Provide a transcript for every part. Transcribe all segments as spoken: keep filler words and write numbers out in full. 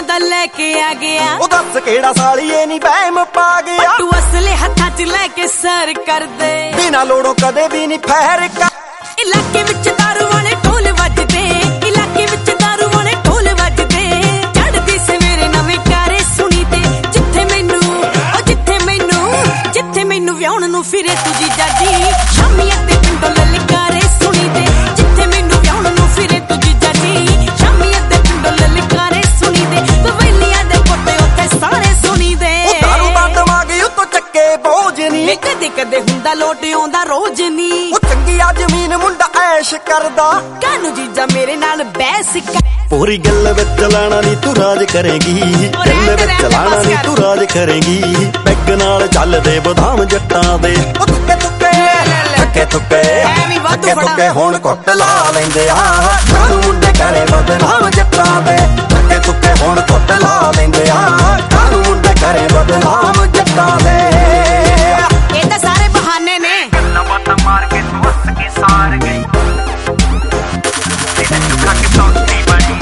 दा लेके आ गया। ओ दस केड़ा सालिए नी बहम पा गया। तू असले हत्था च लेके सर कर दे, बिना लोड़ों कदे भी नी फैर कर। इलाके विच दारू वाले ढोल वजदे, इलाके विच दारू वाले ढोल वजदे। चढ़दी सवेरे नवें कारे सुनी ते, जिथे मैनू ओ जिथे मैनू जिथे मैनू व्याहण नू फिरे तू जीजा जी। शामी अते पिंडों ललकारे सुनी ते, जिथे मैनू व्याहण नू फिरे तू जीजा जी। शामी अते पिंडों ललकारे सुनी ते, बवेलियां दे पोते उत्ते सारे सुनी दे। ओ दारू दा दिमाग उत्तों चक्के बोझ नी, वे कदे कदे हुंदा लोट आउंदा रोज नी। ओ चंगी आ जमीन मुंडा ऐश करदा, कानू जीजा मेरे नाल बैस कर। पूरी गल विच लाना नी तू राज करेगी, गल विच लाना नी तू राज करेगी। पैग नाल चलदे बदाम जट्टां दे, ओ तुक्के तुक्के थक्के थुक्के थक्के थुक्के हुण घुट ला लैंदे आ। कानू मुंडे करे बदनाम जट्टां दे, थक्के थुक्के हुण घुट ला लैंदे आ। कानू मुंडे करे बदनाम जट्टां दे। ये तां सारे बहाने ने, गल्लां बातां मार के तू हस के सार गई। तेरे चुखा के तोरती बनी,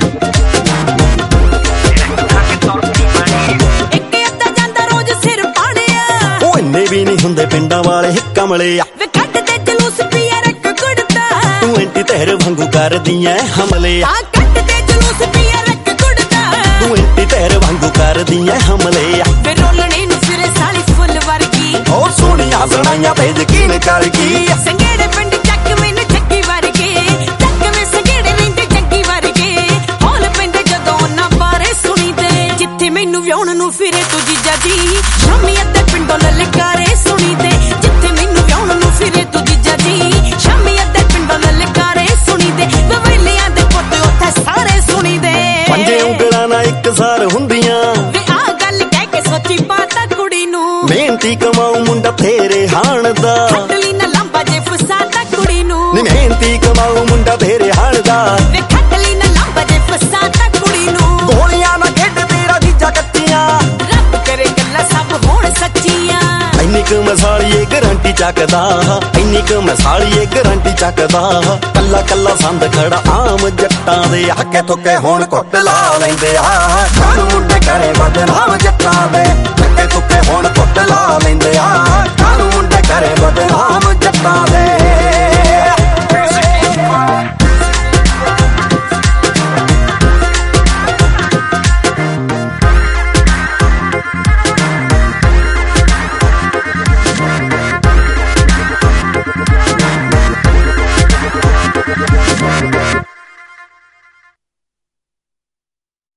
तेरे चुखा के तोरती बनी। एक अद्धा जांदा रोज सिर पाड़िया, ओ इन्ने भी नहीं हुंदे पिंडां वाले कमले आ। वे कट दे जलूस पिया रख गुड़दा, तू एंटी तहर वांगू करदी ऐ हमले आ। हां कट दे जलूस पिया रख गुड़दा, तू एंटी तहर वांगू करदी ऐ हमले आ। वे रोलणे नु फिरे साली फुल वर्गी, ओ सोहणियां सुणाइयां ते यकीन कर गई। संगेड़े पिंड चक मैनू जग्गी वर्गे, चक में संगेड़े रहिंदे जग्गी वर्गे। हौल पिंड जदों ना बारे सुनी ते, जिथे मैनू व्याहण नू फिरे तू जीजा जी। शामी अद्दे पिंडों ललकारे सुनी ते, जिथे मैनू व्याहण नू फिरे तू जीजा जी। शामी अद्दे पिंडों ललकारे सुनी ते, बवेलियां दे पुੱਤ उत्थे सारे सुनी दे। पंजे ਉਂਗਲਾਂ ना एक सार हुंदियां, वे आ गल कह के सोची पाता कुड़ी नू। मेहनती कमाऊ मुंडा तेरे हाण दा, खटली ना लंबा जे फसाता कुड़ी नू। नी मेहनती कमाऊ मुंडा तेरे हाण दा। वे खटली ना लंबा जे फसाता कुड़ी नू। गोलियां ना खेड तेरा जीजा कच्चियां, रब करे गल्लां सब होण सच्चियां। ਇੰਨੀ ਕੁ ਮਸਾਲੀਏ ਗਰੰਟੀ ਚੱਕਦਾ, ਇੰਨੀ ਕੁ ਮਸਾਲੀਏ ਗਰੰਟੀ ਚੱਕਦਾ। ਕੱਲਾ ਕੱਲਾ ਸੰਦ ਖੜਾ ਆਮ ਜੱਟਾਂ ਦੇ, ਹੱਕੇ ਥੁੱਕੇ ਹੁਣ ਘੁੱਟ ਲਾ ਲੈਂਦੇ ਆ। ਕਾਨੂੰ ਮੁੰਡੇ ਕਰੇ ਬਦਨਾਮ ਜੱਟਾਂ ਦੇ, ਹੱਕੇ ਥੁੱਕੇ ਹੁਣ ਘੁੱਟ ਲਾ ਲੈਂਦੇ ਆ। ਕਾਨੂੰ ਮੁੰਡੇ ਕਰੇ ਬਦਨਾਮ ਜੱਟਾਂ ਦੇ।